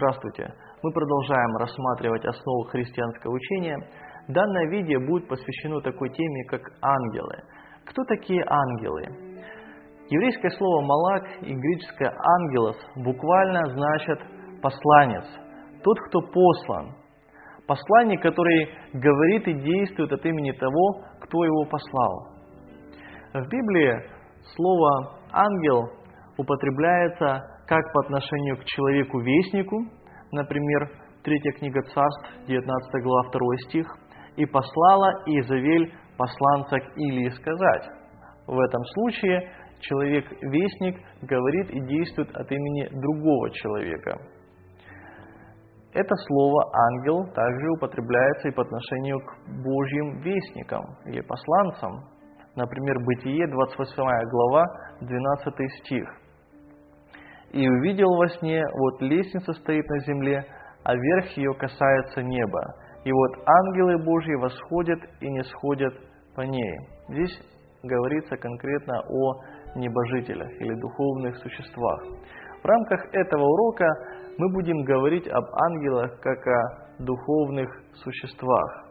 Здравствуйте! Мы продолжаем рассматривать основы христианского учения. Данное видео будет посвящено такой теме, как ангелы. Кто такие ангелы? Еврейское слово «малак» и греческое «ангелос» буквально значат «посланец», тот, кто послан. Посланник, который говорит и действует от имени того, кто его послал. В Библии слово «ангел» употребляется как по отношению к человеку-вестнику, например, 3 книга Царств, 19 глава, 2 стих, «И послала Иезавель посланца к Илии сказать». В этом случае человек-вестник говорит и действует от имени другого человека. Это слово «ангел» также употребляется и по отношению к Божьим вестникам или посланцам. Например, Бытие, 28 глава, 12 стих. «И увидел во сне, вот лестница стоит на земле, а верх ее касается неба. И вот ангелы Божьи восходят и не сходят по ней». Здесь говорится конкретно о небожителях или духовных существах. В рамках этого урока мы будем говорить об ангелах как о духовных существах.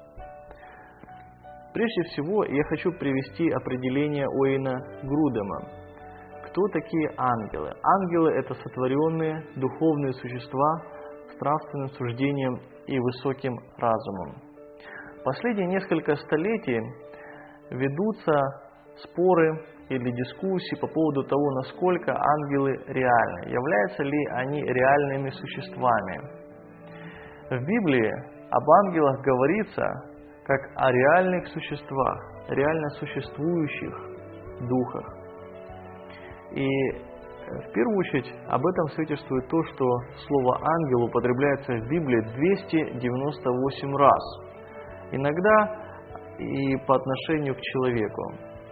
Прежде всего, я хочу привести определение Уэйна Грудема. Кто такие ангелы? Ангелы – это сотворенные духовные существа с нравственным суждением и высоким разумом. Последние несколько столетий ведутся споры или дискуссии по поводу того, насколько ангелы реальны, являются ли они реальными существами. В Библии об ангелах говорится как о реальных существах, реально существующих духах. И в первую очередь об этом свидетельствует то, что слово «ангел» употребляется в Библии 298 раз, иногда и по отношению к человеку.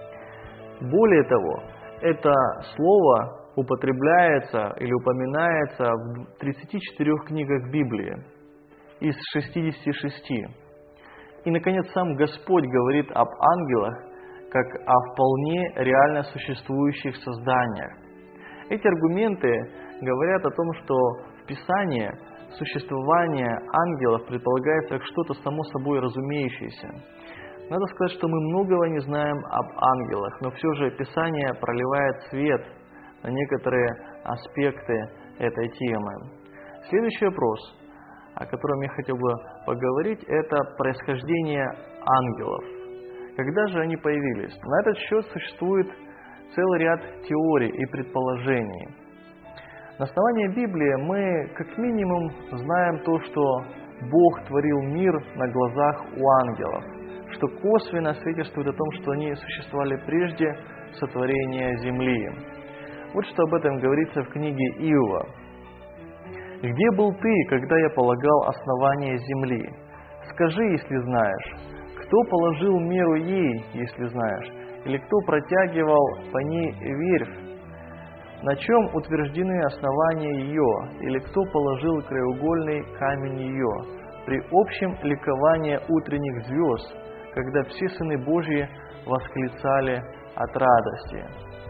Более того, это слово употребляется или упоминается в 34 книгах Библии из 66. И, наконец, сам Господь говорит об ангелах как о вполне реально существующих созданиях. Эти аргументы говорят о том, что в Писании существование ангелов предполагается как что-то само собой разумеющееся. Надо сказать, что мы многого не знаем об ангелах, но все же Писание проливает свет на некоторые аспекты этой темы. Следующий вопрос, о котором я хотел бы поговорить, это происхождение ангелов. Когда же они появились? На этот счет существует целый ряд теорий и предположений. На основании Библии мы как минимум знаем то, что Бог творил мир на глазах у ангелов, что косвенно свидетельствует о том, что они существовали прежде сотворения земли. Вот что об этом говорится в книге Иова. «Где был ты, когда я полагал основание земли? Скажи, если знаешь. Кто положил меру ей, если знаешь? Или кто протягивал по ней верфь? На чем утверждены основания ее? Или кто положил краеугольный камень ее? При общем ликовании утренних звезд, когда все сыны Божьи восклицали от радости».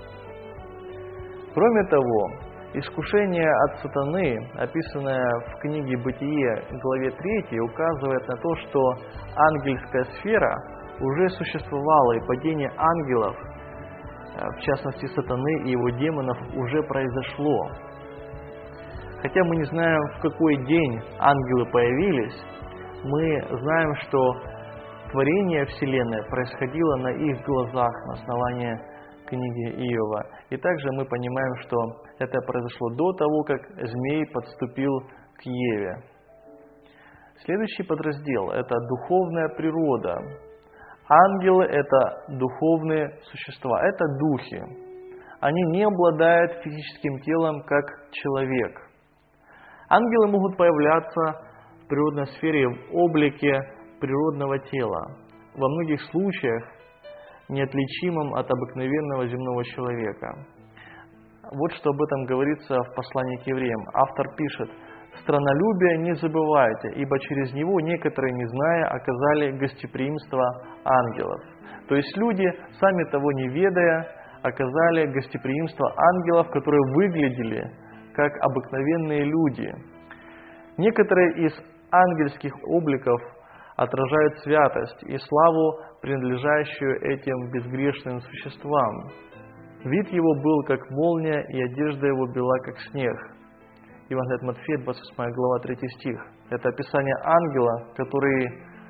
Кроме того, искушение от сатаны, описанное в книге Бытие, главе 3, указывает на то, что ангельская сфера уже существовала, и падение ангелов, в частности сатаны и его демонов, уже произошло. Хотя мы не знаем, в какой день ангелы появились, мы знаем, что творение Вселенной происходило на их глазах на основании книги Иова. И также мы понимаем, что это произошло до того, как змей подступил к Еве. Следующий подраздел – это духовная природа. Ангелы – это духовные существа, это духи. Они не обладают физическим телом, как человек. Ангелы могут появляться в природной сфере в облике природного тела, во многих случаях неотличимым от обыкновенного земного человека. Вот что об этом говорится в послании к евреям. Автор пишет: «Странолюбие не забывайте, ибо через него некоторые, не зная, оказали гостеприимство ангелов». То есть люди, сами того не ведая, оказали гостеприимство ангелов, которые выглядели как обыкновенные люди. Некоторые из ангельских обликов отражают святость и славу, принадлежащую этим безгрешным существам. Вид его был как молния, и одежда его бела как снег. Евангелие от Матфея, 28 глава, 3 стих. Это описание ангела, который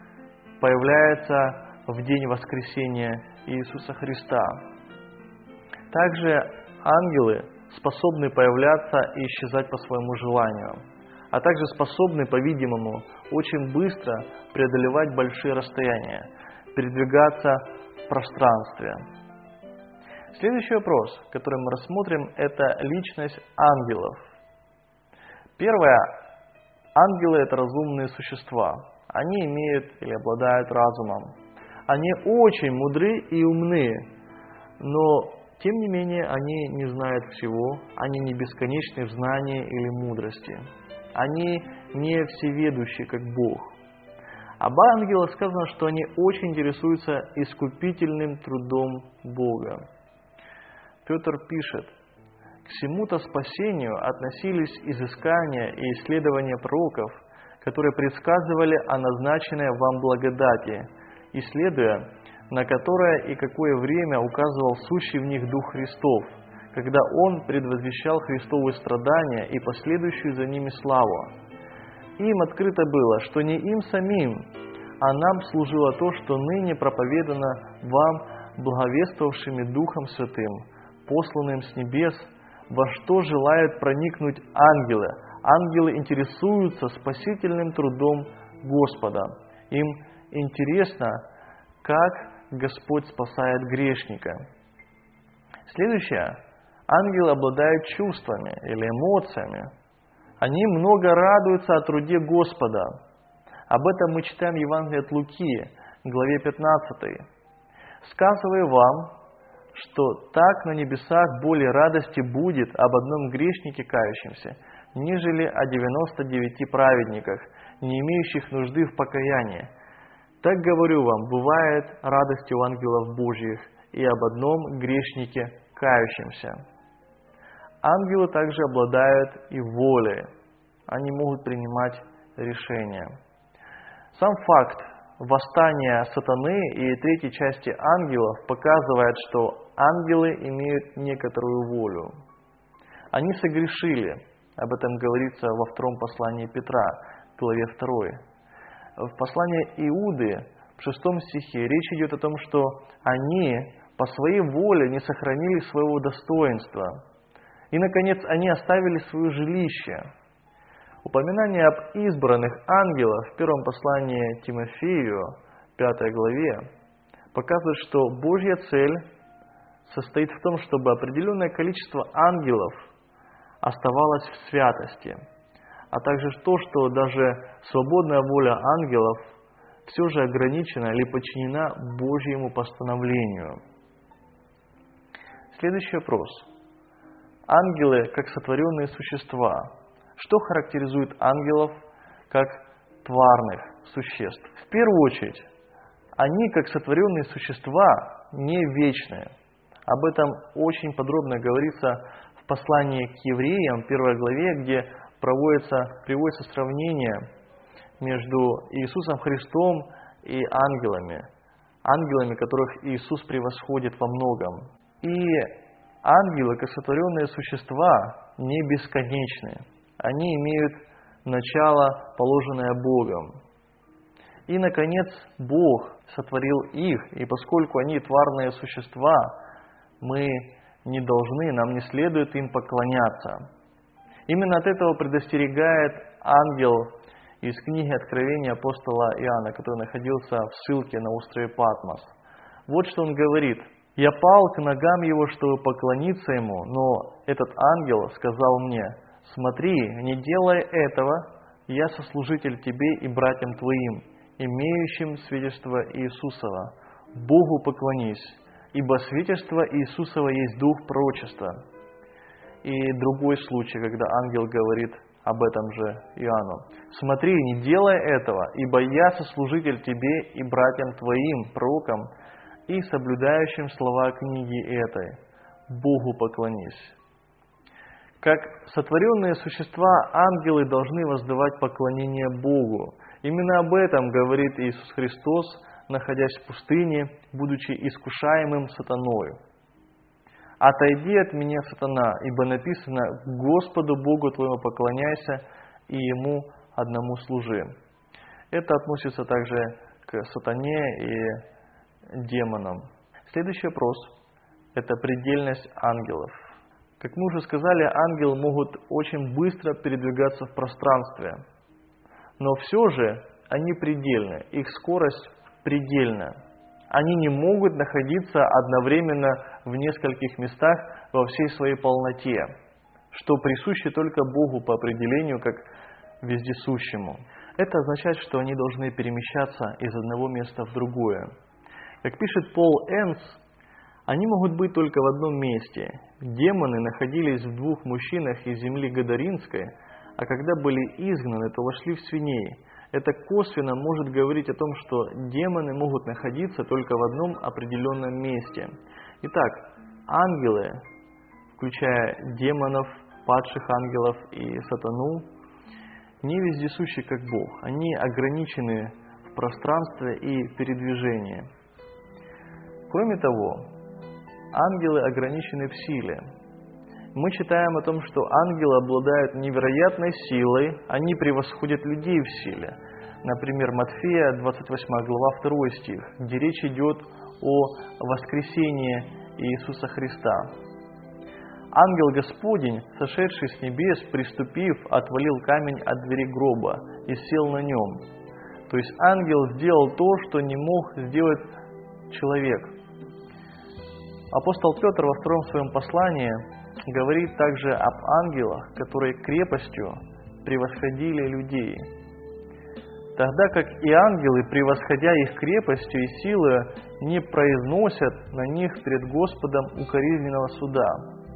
появляется в день воскресения Иисуса Христа. Также ангелы способны появляться и исчезать по своему желанию, а также способны, по-видимому, очень быстро преодолевать большие расстояния, передвигаться в пространстве. Следующий вопрос, который мы рассмотрим, это личность ангелов. Первое. Ангелы – это разумные существа. Они имеют или обладают разумом. Они очень мудры и умны, но, тем не менее, они не знают всего, они не бесконечны в знании или мудрости. Они не всеведущи, как Бог. Об ангелах сказано, что они очень интересуются искупительным трудом Бога. Петр пишет: «К сему-то спасению относились изыскания и исследования пророков, которые предсказывали о назначенной вам благодати, исследуя, на которое и какое время указывал сущий в них Дух Христов, когда Он предвозвещал Христовы страдания и последующую за ними славу. Им открыто было, что не им самим, а нам служило то, что ныне проповедано вам благовествовавшими Духом Святым, посланным с небес, во что желают проникнуть ангелы. Ангелы интересуются спасительным трудом Господа. Им интересно, как Господь спасает грешника». Следующее. Ангелы обладают чувствами или эмоциями. Они много радуются о труде Господа. Об этом мы читаем в Евангелии от Луки, главе 15. «Сказываю вам, что так на небесах более радости будет об одном грешнике кающемся, нежели о 99 праведниках, не имеющих нужды в покаянии. Так говорю вам, бывает радость у ангелов Божьих и об одном грешнике кающемся». Ангелы также обладают и волей. Они могут принимать решения. Сам факт восстания сатаны и третьей части ангелов показывает, что ангелы имеют некоторую волю. Они согрешили. Об этом говорится во втором послании Петра, главе 2. В послании Иуды, в 6 стихе, речь идет о том, что они по своей воле не сохранили своего достоинства. И, наконец, они оставили свое жилище. Упоминание об избранных ангелах в первом послании Тимофею, 5 главе, показывает, что Божья цель состоит в том, чтобы определенное количество ангелов оставалось в святости, а также то, что даже свободная воля ангелов все же ограничена или подчинена Божьему постановлению. Следующий вопрос. Ангелы как сотворенные существа. Что характеризует ангелов как тварных существ? В первую очередь, они как сотворенные существа не вечные. Об этом очень подробно говорится в послании к евреям, 1 главе, где приводится сравнение между Иисусом Христом и ангелами, которых Иисус превосходит во многом. И ангелы, как сотворенные существа, не бесконечны. Они имеют начало, положенное Богом. И, наконец, Бог сотворил их, и поскольку они тварные существа, мы не должны, нам не следует им поклоняться. Именно от этого предостерегает ангел из книги Откровения апостола Иоанна, который находился в ссылке на острове Патмос. Вот что он говорит: «Я пал к ногам его, чтобы поклониться ему, но этот ангел сказал мне: смотри, не делай этого, я сослужитель тебе и братьям твоим, имеющим свидетельство Иисусова. Богу поклонись, ибо свидетельство Иисусова есть дух пророчества». И другой случай, когда ангел говорит об этом же Иоанну: «Смотри, не делай этого, ибо я сослужитель тебе и братьям твоим, пророкам, и соблюдающим слова книги этой. Богу поклонись». Как сотворенные существа, ангелы должны воздавать поклонение Богу. Именно об этом говорит Иисус Христос, находясь в пустыне, будучи искушаемым сатаною. «Отойди от меня, сатана, ибо написано: Господу Богу твоему поклоняйся и Ему одному служи». Это относится также к сатане и демонам. Следующий вопрос – это предельность ангелов. Как мы уже сказали, ангелы могут очень быстро передвигаться в пространстве, но все же они предельны, их скорость предельна. Они не могут находиться одновременно в нескольких местах во всей своей полноте, что присуще только Богу по определению, как вездесущему. Это означает, что они должны перемещаться из одного места в другое. Как пишет Пол Энс, они могут быть только в одном месте. Демоны находились в двух мужчинах из земли Гадаринской, а когда были изгнаны, то вошли в свиней. Это косвенно может говорить о том, что демоны могут находиться только в одном определенном месте. Итак, ангелы, включая демонов, падших ангелов и сатану, не вездесущи, как Бог. Они ограничены в пространстве и передвижении. Кроме того, ангелы ограничены в силе. Мы читаем о том, что ангелы обладают невероятной силой, они превосходят людей в силе. Например, Матфея, 28 глава, 2 стих, где речь идет о воскресении Иисуса Христа. «Ангел Господень, сошедший с небес, приступив, отвалил камень от двери гроба и сел на нем». То есть ангел сделал то, что не мог сделать человек. Апостол Петр во втором своем послании говорит также об ангелах, которые крепостью превосходили людей. Тогда как и ангелы, превосходя их крепостью и силой, не произносят на них пред Господом укоризненного суда.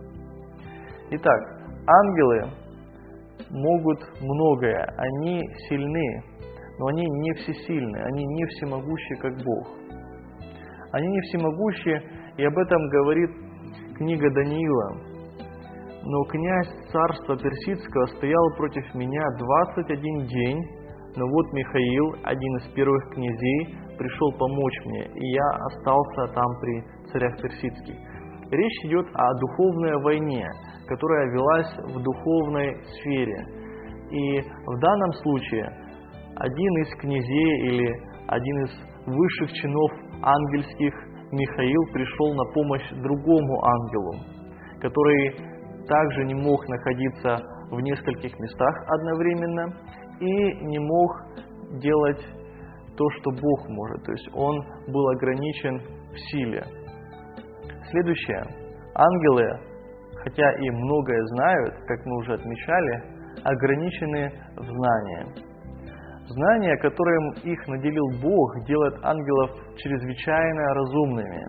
Итак, ангелы могут многое, они сильны, но они не всесильны, они не всемогущи, как Бог. Они не всемогущи, и об этом говорит книга Даниила. «Но князь царства персидского стоял против меня 21 день, но вот Михаил, один из первых князей, пришел помочь мне, и я остался там при царях персидских». Речь идет о духовной войне, которая велась в духовной сфере. И в данном случае один из князей или один из высших чинов ангельских, Михаил, пришел на помощь другому ангелу, который также не мог находиться в нескольких местах одновременно и не мог делать то, что Бог может. То есть он был ограничен в силе. Следующее. Ангелы, хотя и многое знают, как мы уже отмечали, ограничены в знании. Знания, которым их наделил Бог, делает ангелов чрезвычайно разумными.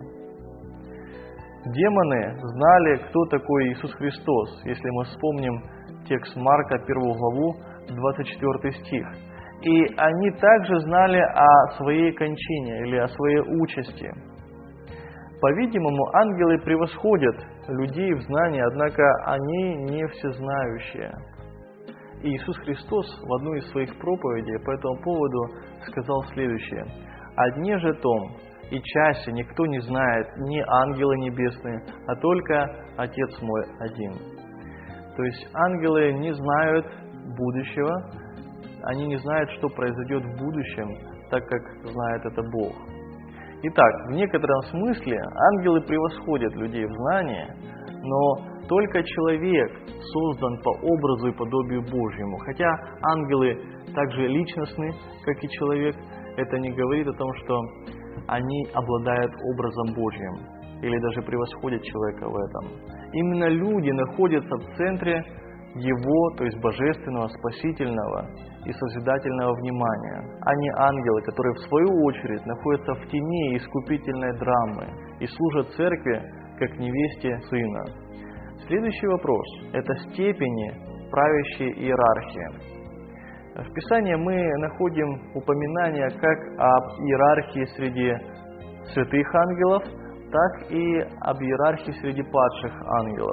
Демоны знали, кто такой Иисус Христос, если мы вспомним текст Марка, 1 главу, 24 стих. И они также знали о своей кончине или о своей участи. По-видимому, ангелы превосходят людей в знании, однако они не всезнающие. И Иисус Христос в одной из своих проповедей по этому поводу сказал следующее: «О дне же том и часе никто не знает, ни ангелы небесные, а только Отец мой один». То есть ангелы не знают будущего, они не знают, что произойдет в будущем, так как знает это Бог. Итак, в некотором смысле ангелы превосходят людей в знании, но только человек создан по образу и подобию Божьему. Хотя ангелы также личностны, как и человек, это не говорит о том, что они обладают образом Божьим или даже превосходят человека в этом. Именно люди находятся в центре Его, то есть божественного, спасительного и созидательного внимания, а не ангелы, которые в свою очередь находятся в тени искупительной драмы и служат церкви как невесте Сына. Следующий вопрос – это степени правящей иерархии. В Писании мы находим упоминания как об иерархии среди святых ангелов, так и об иерархии среди падших ангелов.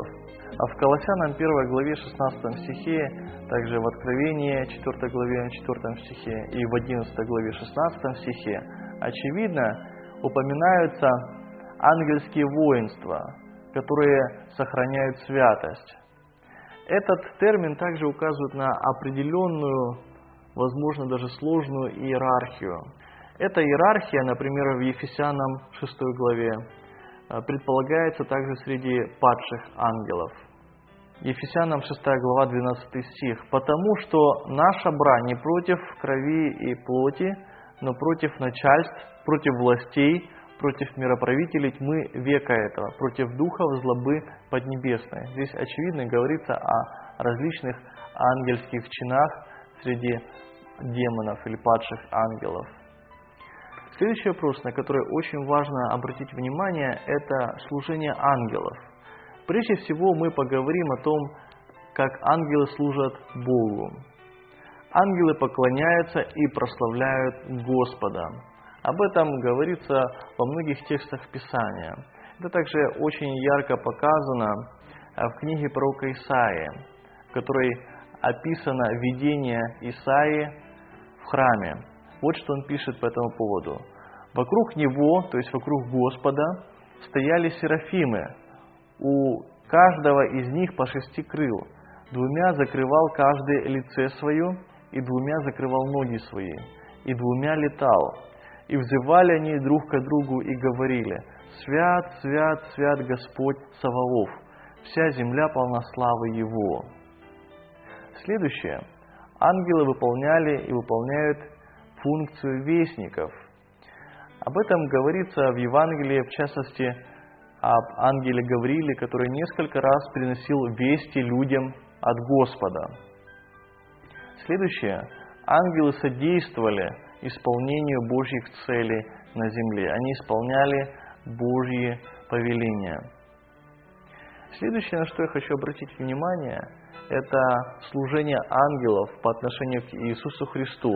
А в Колоссянам 1 главе 16 стихе, также в Откровении 4 главе 4 стихе и в 11 главе 16 стихе, очевидно, упоминаются ангельские воинства, которые сохраняют святость. Этот термин также указывает на определенную, возможно, даже сложную иерархию. Эта иерархия, например, в Ефесянам 6 главе, предполагается также среди падших ангелов. Ефесянам 6 глава 12 стих. «Потому что наша брань не против крови и плоти, но против начальств, против властей, против мироправителей тьмы века этого, против духов злобы поднебесной». Здесь очевидно говорится о различных ангельских чинах среди демонов или падших ангелов. Следующий вопрос, на который очень важно обратить внимание, это служение ангелов. Прежде всего мы поговорим о том, как ангелы служат Богу. Ангелы поклоняются и прославляют Господа. Об этом говорится во многих текстах Писания. Это также очень ярко показано в книге пророка Исаии, в которой описано видение Исаии в храме. Вот что он пишет по этому поводу. «Вокруг него, то есть вокруг Господа, стояли серафимы. У каждого из них по 6 крыл. 2 закрывал каждый лице свое, и 2 закрывал ноги свои, и 2 летал. И взывали они друг к другу и говорили: Свят, свят, свят Господь Саваоф, вся земля полна славы Его». Следующее. Ангелы выполняли и выполняют функцию вестников. Об этом говорится в Евангелии, в частности, об ангеле Гаврииле, который несколько раз приносил вести людям от Господа. Следующее. Ангелы содействовали исполнению Божьих целей на земле. Они исполняли Божьи повеления. Следующее, на что я хочу обратить внимание, это служение ангелов по отношению к Иисусу Христу.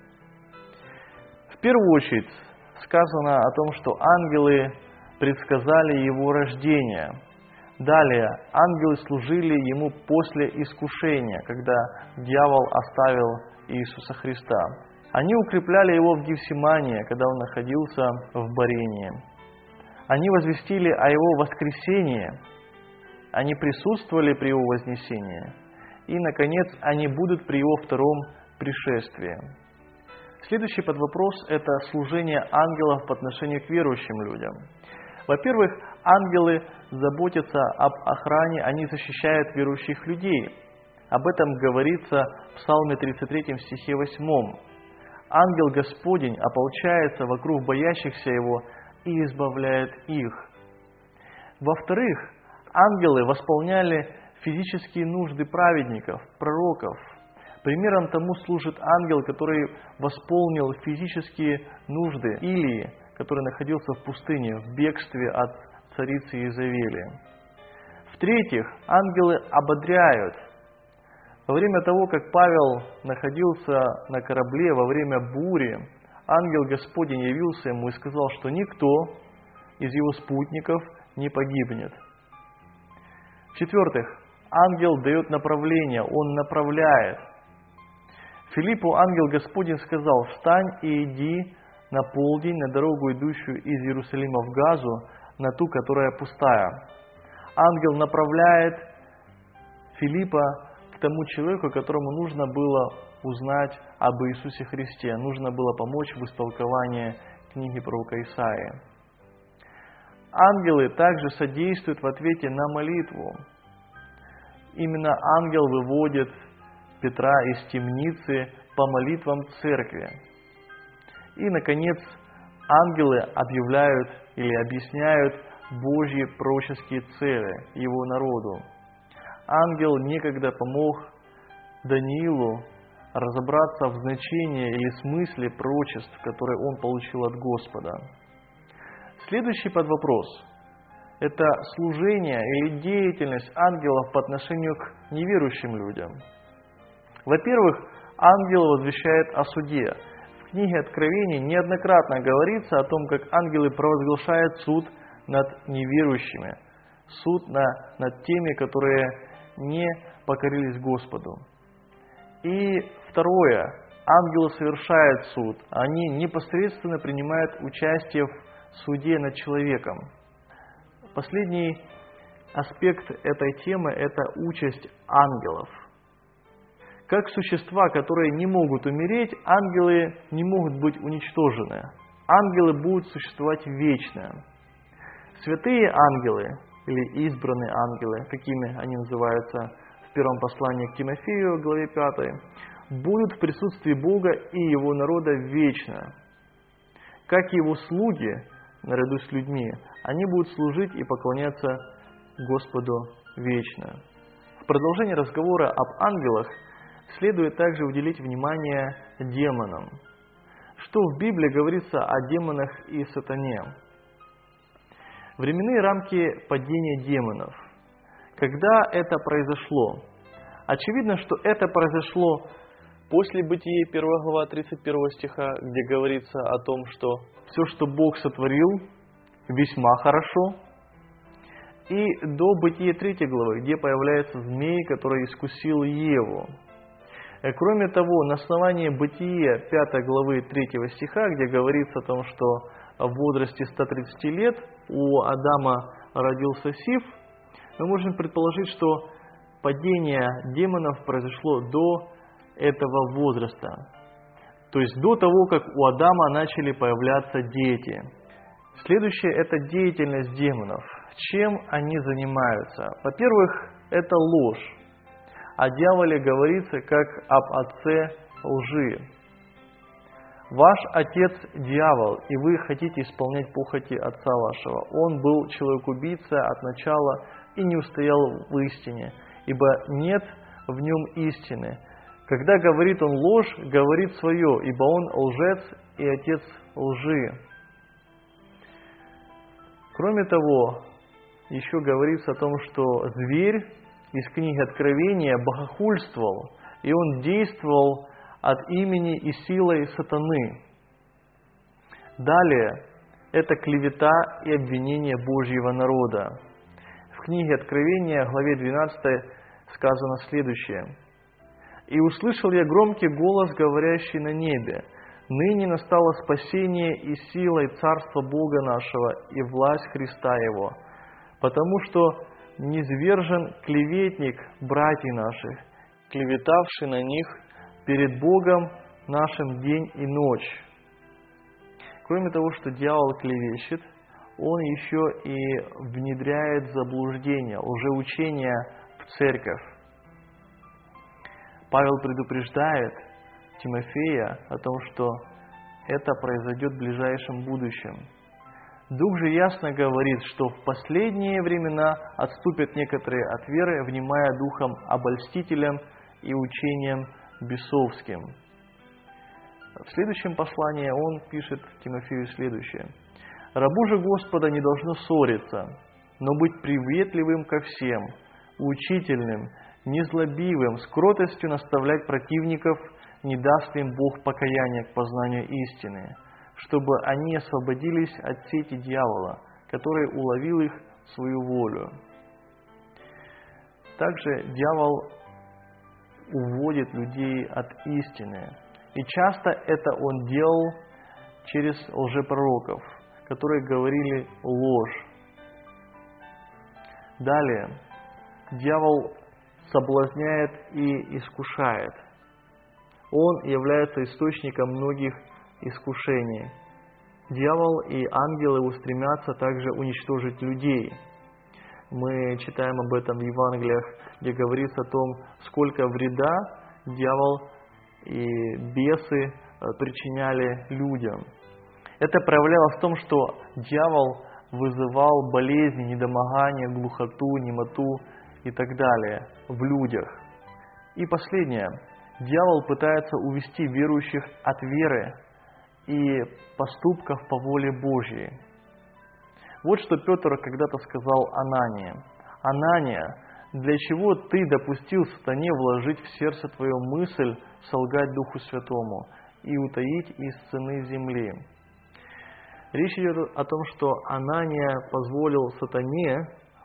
В первую очередь сказано о том, что ангелы предсказали Его рождение. Далее, ангелы служили Ему после искушения, когда дьявол оставил Иисуса Христа. Они укрепляли Его в Гефсимании, когда Он находился в борении. Они возвестили о Его воскресении. Они присутствовали при Его вознесении. И, наконец, они будут при Его втором пришествии. Следующий подвопрос – это служение ангелов по отношению к верующим людям. Во-первых, ангелы заботятся об охране, они защищают верующих людей. Об этом говорится в Псалме 33 стихе 8. «Ангел Господень ополчается вокруг боящихся Его и избавляет их». Во-вторых, ангелы восполняли физические нужды праведников, пророков. Примером тому служит ангел, который восполнил физические нужды Илии, который находился в пустыне, в бегстве от царицы Иезавели. В-третьих, ангелы ободряют. Во время того, как Павел находился на корабле, во время бури, ангел Господень явился ему и сказал, что никто из его спутников не погибнет. В-четвертых, ангел дает направление, он направляет. Филиппу ангел Господень сказал: «Встань и иди на полдень на дорогу, идущую из Иерусалима в Газу, на ту, которая пустая». Ангел направляет Филиппа к тому человеку, которому нужно было узнать об Иисусе Христе, нужно было помочь в истолковании книги пророка Исаии. Ангелы также содействуют в ответе на молитву. Именно ангел выводит Петра из темницы по молитвам церкви. И, наконец, ангелы объявляют или объясняют Божьи пророческие цели Его народу. Ангел некогда помог Даниилу разобраться в значении или смысле пророчеств, которые он получил от Господа. Следующий подвопрос – это служение или деятельность ангелов по отношению к неверующим людям. Во-первых, ангел возвещает о суде. В книге Откровений неоднократно говорится о том, как ангелы провозглашают суд над неверующими. суд над теми, которые не покорились Господу. И второе, ангелы совершают суд, они непосредственно принимают участие в суде над человеком. Последний аспект этой темы – это участь ангелов. Как существа, которые не могут умереть, ангелы не могут быть уничтожены. Ангелы будут существовать вечно. Святые ангелы, или избранные ангелы, какими они называются в первом послании к Тимофею, главе 5, будут в присутствии Бога и Его народа вечно. Как и Его слуги, наряду с людьми, они будут служить и поклоняться Господу вечно. В продолжении разговора об ангелах следует также уделить внимание демонам. Что в Библии говорится о демонах и сатане? Временные рамки падения демонов. Когда это произошло? Очевидно, что это произошло после Бытия 1 глава 31 стиха, где говорится о том, что все, что Бог сотворил, весьма хорошо. И до Бытия 3 главы, где появляется змей, который искусил Еву. Кроме того, на основании Бытия 5 главы 3 стиха, где говорится о том, что в возрасте 130 лет у Адама родился Сиф, мы можем предположить, что падение демонов произошло до этого возраста. То есть до того, как у Адама начали появляться дети. Следующее – это деятельность демонов. Чем они занимаются? Во-первых, это ложь. О дьяволе говорится как об отце лжи. Ваш отец дьявол, и вы хотите исполнять похоти отца вашего. Он был человек-убийца от начала и не устоял в истине, ибо нет в нем истины. Когда говорит он ложь, говорит свое, ибо он лжец и отец лжи. Кроме того, еще говорится о том, что зверь из книги Откровения богохульствовал, и он действовал от имени и силой сатаны. Далее, это клевета и обвинение Божьего народа. В книге Откровения, главе 12, сказано следующее. «И услышал я громкий голос, говорящий на небе: ныне настало спасение и сила и царство Бога нашего и власть Христа Его, потому что низвержен клеветник братьев наших, клеветавший на них перед Богом нашим день и ночь». Кроме того, что дьявол клевещет, он еще и внедряет заблуждение, лжеучение в церковь. Павел предупреждает Тимофея о том, что это произойдет в ближайшем будущем. Дух же ясно говорит, что в последние времена отступят некоторые от веры, внимая духом обольстителям и учением бесовским. В следующем послании он пишет Тимофею следующее. «Рабу же Господа не должно ссориться, но быть приветливым ко всем, учительным, незлобивым, с кротостью наставлять противников, не даст им Бог покаяния к познанию истины, чтобы они освободились от сети дьявола, который уловил их в свою волю». Также дьявол уводит людей от истины. И часто это он делал через лжепророков, которые говорили ложь. Далее, дьявол соблазняет и искушает. Он является источником многих искушений. Дьявол и ангелы устремятся также уничтожить людей. Мы читаем об этом в Евангелиях, где говорится о том, сколько вреда дьявол и бесы причиняли людям. Это проявлялось в том, что дьявол вызывал болезни, недомогание, глухоту, немоту и так далее в людях. И последнее. Дьявол пытается увести верующих от веры и поступков по воле Божьей. Вот что Петр когда-то сказал Анании. «Анания, для чего ты допустил сатане вложить в сердце твое мысль солгать Духу Святому и утаить из цены земли?» Речь идет о том, что Анания позволил сатане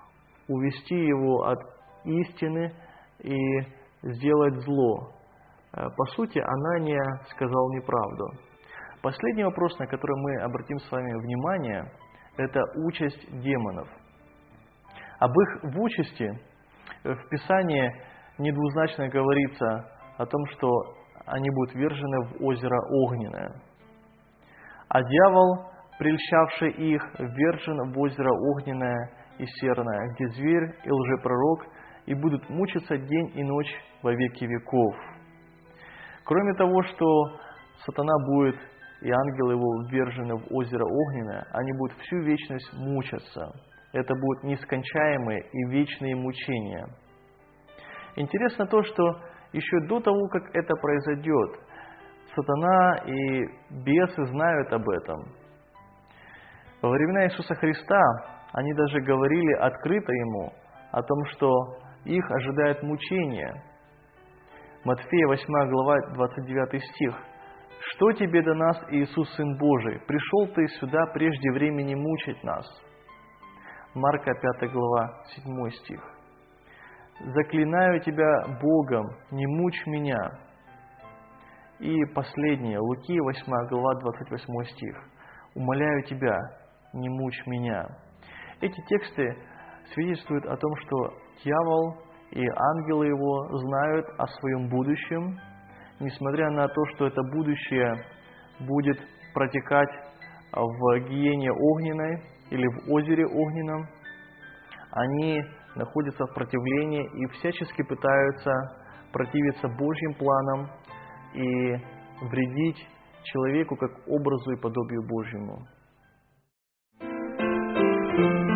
увести его от истины и сделать зло. По сути, Анания сказал неправду. Последний вопрос, на который мы обратим с вами внимание, это участь демонов. Об их участи в Писании недвузначно говорится о том, что они будут ввержены в озеро Огненное. А дьявол, прельщавший их, ввержен в озеро Огненное и Серное, где зверь и лжепророк, и будут мучиться день и ночь во веки веков. Кроме того, что сатана будет и ангелы его ввержены в озеро Огненное, они будут всю вечность мучаться. Это будут нескончаемые и вечные мучения. Интересно то, что еще до того, как это произойдет, сатана и бесы знают об этом. Во времена Иисуса Христа они даже говорили открыто Ему о том, что их ожидает мучение. Матфея 8 глава, 29 стих. «Что тебе до нас, Иисус, Сын Божий? Пришел ты сюда прежде времени мучить нас». Марка 5 глава, 7 стих. «Заклинаю тебя Богом, не мучь меня». И последнее, Луки 8 глава, 28 стих. «Умоляю тебя, не мучь меня». Эти тексты свидетельствуют о том, что дьявол и ангелы его знают о своем будущем, несмотря на то, что это будущее будет протекать в гиене огненной или в озере огненном, они находятся в противлении и всячески пытаются противиться Божьим планам и вредить человеку как образу и подобию Божьему.